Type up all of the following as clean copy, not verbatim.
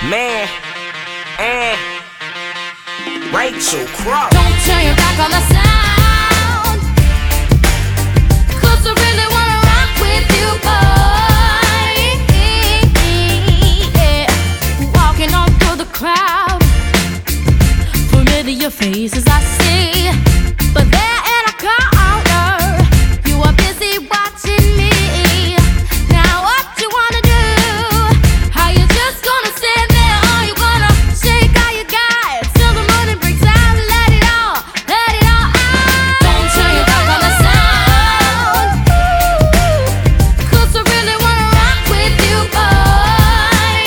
Man, and Rachel Crow. Don't turn your back on the sound, 'cause I really wanna rock with you, boy. Yeah. Walking on through the crowd, familiar faces I see, but they're in a corner. You are busy watching me. Now what you wanna do? How you just gonna stand there? Are you gonna shake all you got till the morning breaks out? Let it all out. Don't turn your back on the sound, 'cause I really wanna rock with you, boy.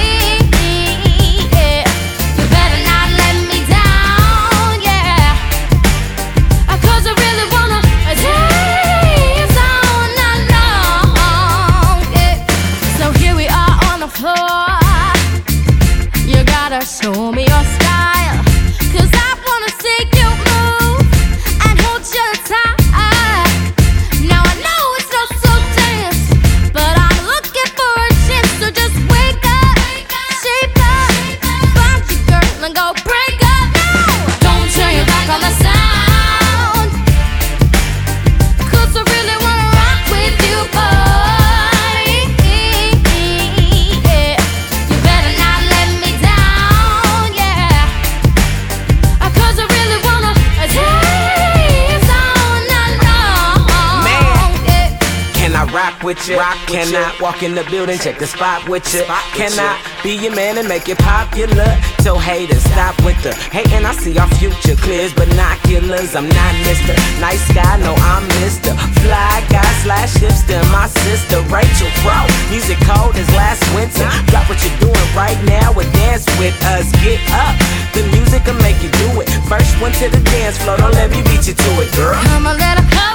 Yeah. You better not let me down, yeah, 'cause I really wanna dance all night long, yeah. So here we are on the floor. You gotta show me your style, 'cause I wanna see you move and hold you tight. Now I know it's not so dance, but I'm looking for a chance to just wake up, shape up, find you, girl, and go break up now. Don't turn your back on the sound, 'cause I really wanna rock with you, boy. Yeah. You better not let me down, yeah, 'cause I really wanna dance all night long. Man. Yeah. Can I rock with you? Can I walk in the building, check the spot with you? Can I be your man and make it popular? So haters, stop with the hating. I see our future clears, binoculars. I'm not Mr. Nice Guy, no, I'm Mr. Fly Guy slash hipster. My sister Rachel Crow, music cold as last winter. Got what you're doing right now and dance with us. Get up, the music will make you do it. First one to the dance floor, don't let me beat you to it, girl. Come a little closer.